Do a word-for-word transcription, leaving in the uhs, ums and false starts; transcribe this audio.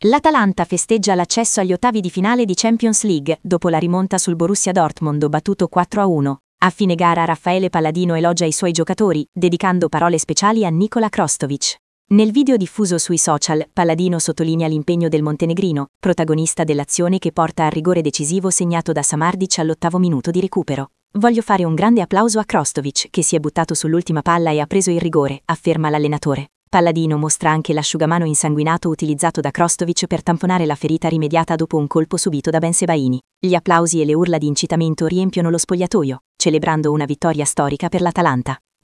L'Atalanta festeggia l'accesso agli ottavi di finale di Champions League dopo la rimonta sul Borussia Dortmund battuto quattro a uno. A fine gara Raffaele Palladino elogia i suoi giocatori, dedicando parole speciali a Nikola Krostovic. Nel video diffuso sui social, Palladino sottolinea l'impegno del montenegrino, protagonista dell'azione che porta al rigore decisivo segnato da Samardzic all'ottavo minuto di recupero. Voglio fare un grande applauso a Krostovic, che si è buttato sull'ultima palla e ha preso il rigore, afferma l'allenatore. Palladino mostra anche l'asciugamano insanguinato utilizzato da Krostovic per tamponare la ferita rimediata dopo un colpo subito da Bensebaini. Gli applausi e le urla di incitamento riempiono lo spogliatoio, celebrando una vittoria storica per l'Atalanta.